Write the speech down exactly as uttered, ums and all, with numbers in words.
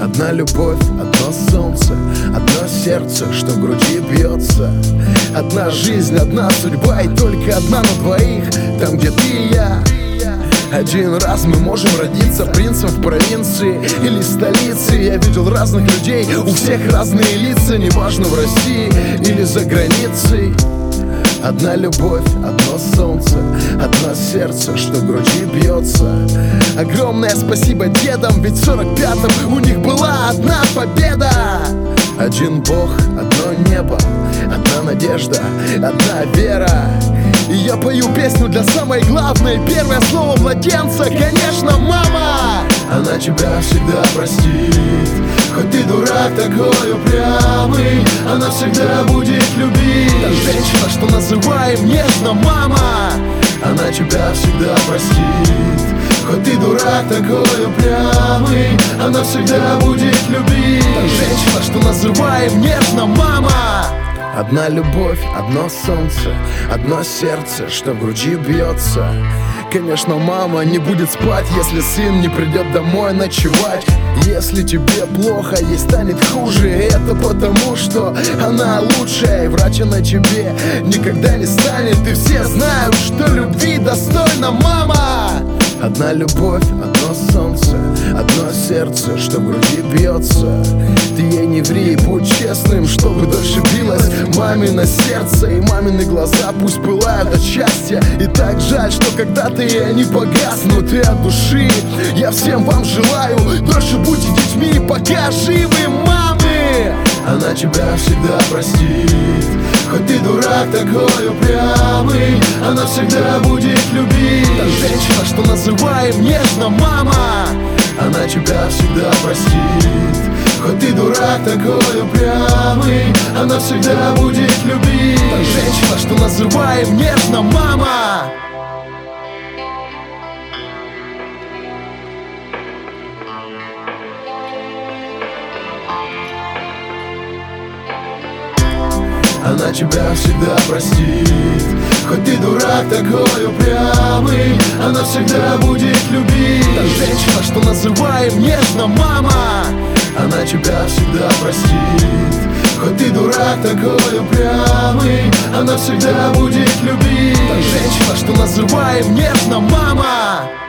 Одна любовь, одно солнце, одно сердце, что в груди бьется. Одна жизнь, одна судьба и только одна на двоих, там, где ты и я. Один раз мы можем родиться принцем в провинции или столице. Я видел разных людей, у всех разные лица, неважно в России или за границей. Одна любовь, одно солнце, одно сердце, что в груди бьется. Огромное спасибо дедам, ведь в сорок пятом у них была одна победа. Один Бог, одно небо, одна надежда, одна вера. И я пою песню для самой главной. Первое слово младенца, конечно, мама. Она тебя всегда простит, хоть ты дурак такой упрямый. Она всегда будет любить. Та женщина, что называем нежно мама. Она тебя всегда простит, хоть ты дурак такой упрямый. Она всегда будет любить. Та женщина, что называем нежно мама. Одна любовь, одно солнце, одно сердце, что в груди бьется. Конечно, мама не будет спать, если сын не придет домой ночевать. Если тебе плохо, ей станет хуже. Это потому, что она лучшая, и врача на тебе никогда не станет. И все знают, что любви достойна мама. Одна любовь, одно солнце, одно сердце, что в груди бьется. Ты ей не ври, будь честным, чтобы дольше билось мамино сердце. И мамины глаза пусть пылают от счастья. И так жаль, что когда-то и они погаснут. И от души я всем вам желаю дольше будьте детьми, пока живы мамы. Она тебя всегда простит, хоть ты дурак такой упрямый. Она всегда будет любить. Та женщина, что называем нежно мама. Она тебя всегда простит, хоть ты дурак такой упрямый. Она всегда будет любить. Та женщина, что называем нежно мама. Она тебя всегда простит, хоть ты дурак такой упрямый. Она всегда будет любить. Та женщина, что называем нежно мама. Она тебя всегда простит, хоть ты дурак такой упрямый. Она всегда будет любить. Та женщина, что называем нежно мама.